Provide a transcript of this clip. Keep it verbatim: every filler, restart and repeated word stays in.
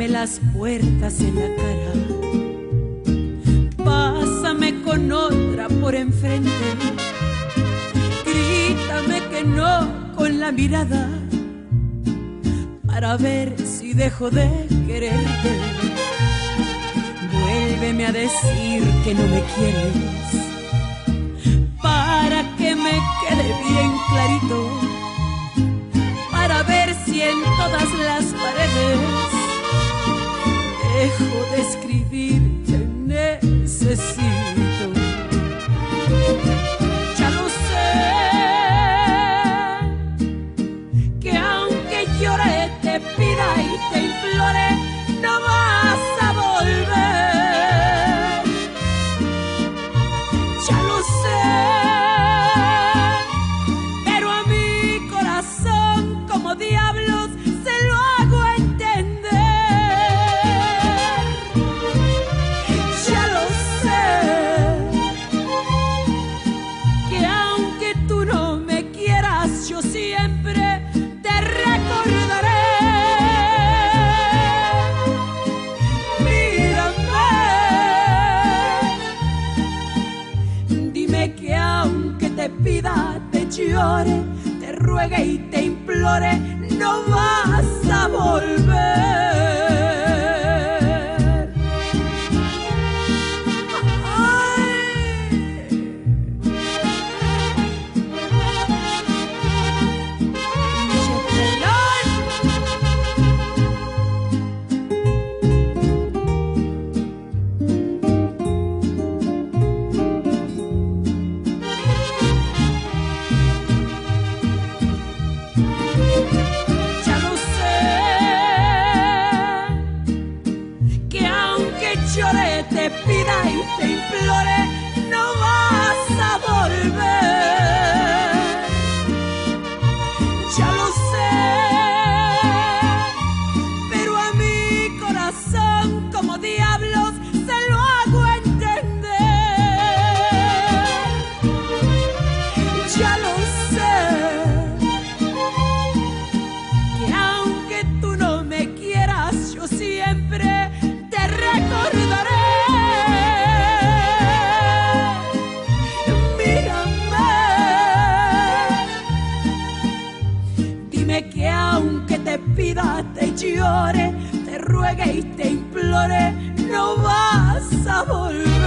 ciérrame las puertas en la cara, pásame con otra por enfrente, grítame que no con la mirada, para ver si dejo de quererte. Vuélveme a decir que no me quieres, para que me quede bien clarito, para ver si en todas las paredes dejo de escribir te necesito. Ya lo sé, que aunque llore, te pida y te implore, no vas a volver. Ya lo sé, pero a mi corazón como diablos se lo hago entender. Ya lo sé, que aunque tú no me quieras, yo siempre te recordaré. Mírame, dime que aunque te pida, te llore, te ruegue y te implore, no vas a volver. Llore, te pida y te implore, no vas a volver. Ya lo sé, pero a mi corazón como diablos se lo hago entender. Ya lo sé, que aunque tú no me quieras, yo siempre te recordaré. Mírame, dime que aunque te pida, te llore, te ruegue y te implore, no vas a volver.